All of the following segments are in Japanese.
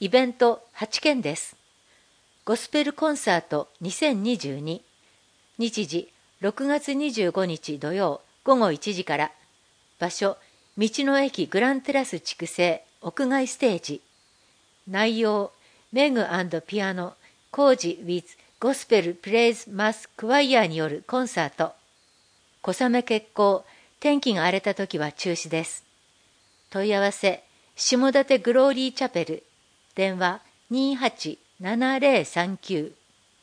イベント8件です。ゴスペルコンサート2022、日時6月25日土曜午後1時から、場所道の駅グランテラス筑西屋外ステージ。内容メグ&ピアノコージ with ゴスペルプレイズマスクワイヤーによるコンサート。小雨決行、天気が荒れた時は中止です。問い合わせ下館グローリーチャペル、電話287039。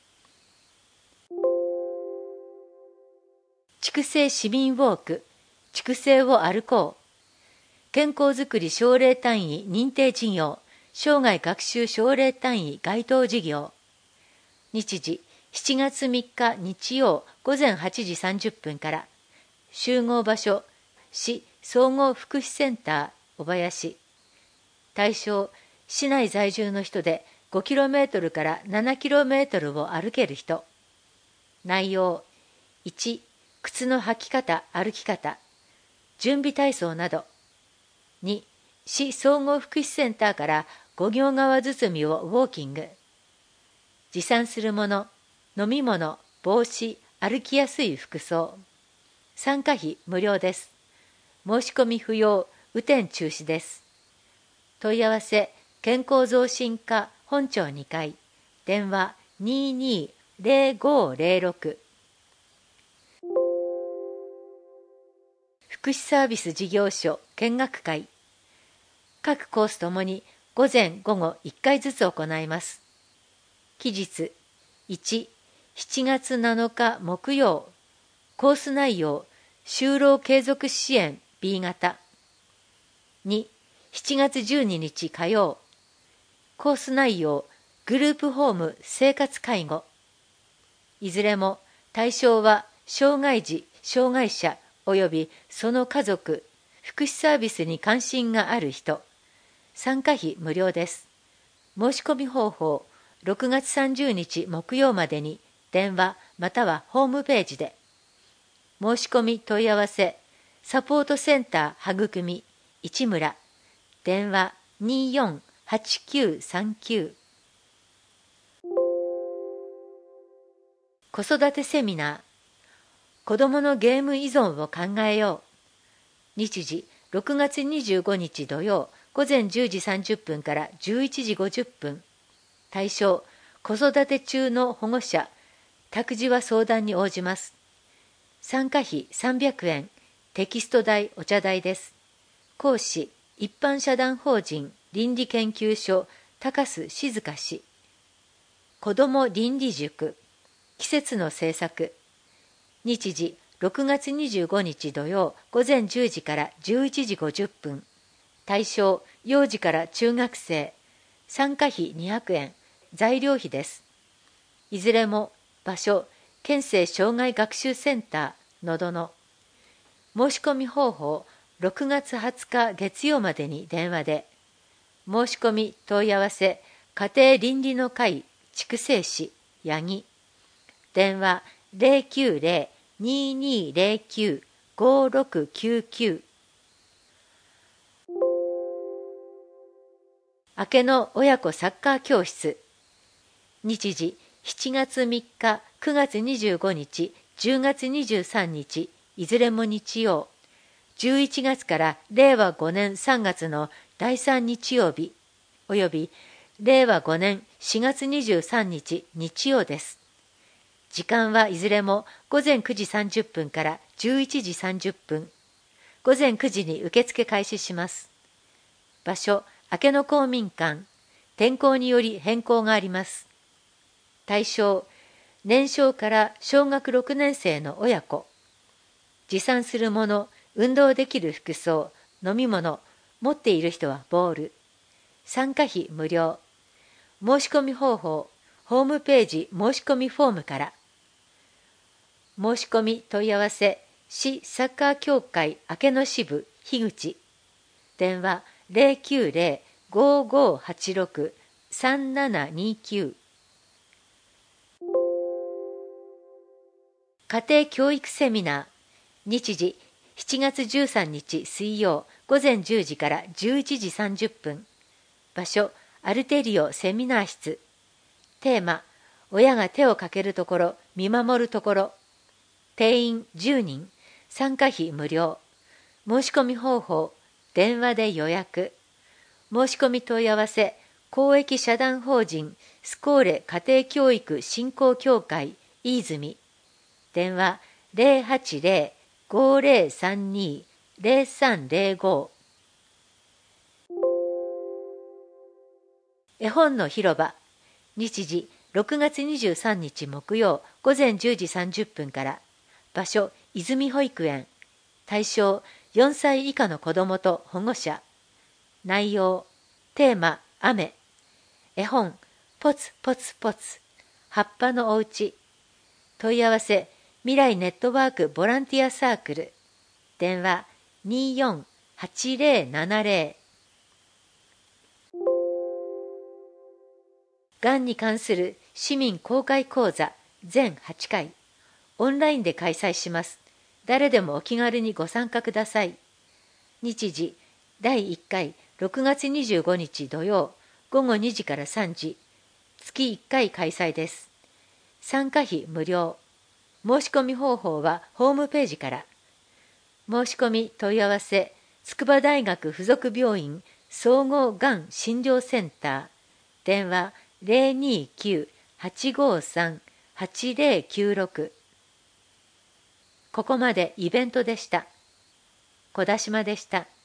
筑西市民ウォーク、筑西を歩こう。健康づくり奨励単位認定事業、生涯学習奨励単位該当事業。日時7月3日日曜午前8時30分から。集合場所市総合福祉センター小林。対象市内在住の人で 5km から 7km を歩ける人。内容1、靴の履き方歩き方、準備体操など。2、市総合福祉センターから五行川堤をウォーキング。持参するもの、飲み物、帽子、歩きやすい服装。参加費無料です。申し込み不要、雨天中止です。問い合わせ健康増進課本庁2階、電話220506。福祉サービス事業所見学会。各コースともに午前午後1回ずつ行います。期日1、7月7日木曜。コース内容就労継続支援 B 型。2、7月12日火曜。コース内容グループホーム生活介護。いずれも対象は障害児・障害者及びその家族、福祉サービスに関心がある人。参加費無料です。申し込み方法6月30日木曜までに電話またはホームページで。申し込み問い合わせサポートセンターはぐくみ市村、電話248939。子育てセミナー、子どものゲーム依存を考えよう。日時6月25日土曜午前10時30分から11時50分。対象子育て中の保護者、託児は相談に応じます。参加費300円、テキスト代お茶代です。講師一般社団法人倫理研究所高須静香氏。子ども倫理塾、季節の制作。日時6月25日土曜午前10時から11時50分。対象幼児から中学生。参加費200円、材料費です。いずれも場所県政障害学習センターのどの。申し込み方法6月20日月曜までに電話で。申し込み問い合わせ家庭倫理の会筑西市八木、電話090-2209-5699。明けの親子サッカー教室。日時7月3日、9月25日、10月23日、いずれも日曜。11月から令和5年3月の第3日曜日、および令和5年4月23日日曜です。時間はいずれも午前9時30分から11時30分。午前9時に受付開始します。場所、明けの公民館。天候により変更があります。対象、年少から小学6年生の親子。持参するもの、運動できる服装、飲み物、持っている人はボール。参加費無料。申し込み方法、ホームページ申し込みフォームから。申し込み問い合わせ、市サッカー協会明野支部樋口。電話090-5586-3729。家庭教育セミナー。日時7月13日水曜午前10時から11時30分。場所アルテリオセミナー室。テーマ、親が手をかけるところ、見守るところ。定員10人、参加費無料。申し込み方法、電話で予約。申し込み問い合わせ、公益社団法人スコーレ家庭教育振興協会飯泉。電話080-5032-0305。絵本の広場。日時6月23日木曜午前10時30分から。場所泉保育園。対象4歳以下の子どもと保護者。内容テーマ雨。絵本ポツポツポツ。葉っぱのおうち。問い合わせ未来ネットワークボランティアサークル。電話248070。がんに関する市民公開講座全8回。オンラインで開催します。誰でもお気軽にご参加ください。日時第1回6月25日土曜午後2時から3時。月1回開催です。参加費無料。申し込み方法はホームページから。申し込み問い合わせ筑波大学附属病院総合がん診療センター。電話029-853-8096。ここまでイベントでした。小田島でした。